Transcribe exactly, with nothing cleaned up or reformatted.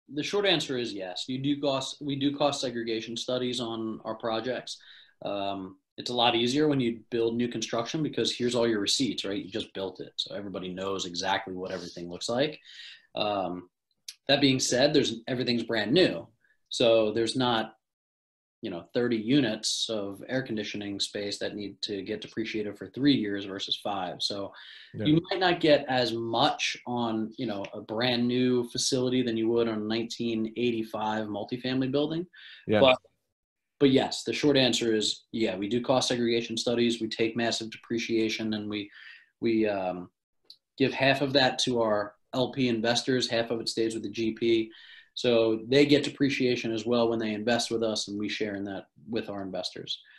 the short answer is yes. You do cost, we do cost segregation studies on our projects. Um, it's a lot easier when you build new construction because here's all your receipts, right? You just built it. So everybody knows exactly what everything looks like. Um, that being said, there's everything's brand new. So there's not, you know, thirty units of air conditioning space that need to get depreciated for three years versus five. So Yeah. you might not get as much on, you know, a brand new facility than you would on a nineteen eighty-five multifamily building. Yeah. But but yes, the short answer is yeah, we do cost segregation studies. We take massive depreciation and we we um, give half of that to our L P investors, half of it stays with the G P. So they get depreciation as well when they invest with us, and we share in that with our investors.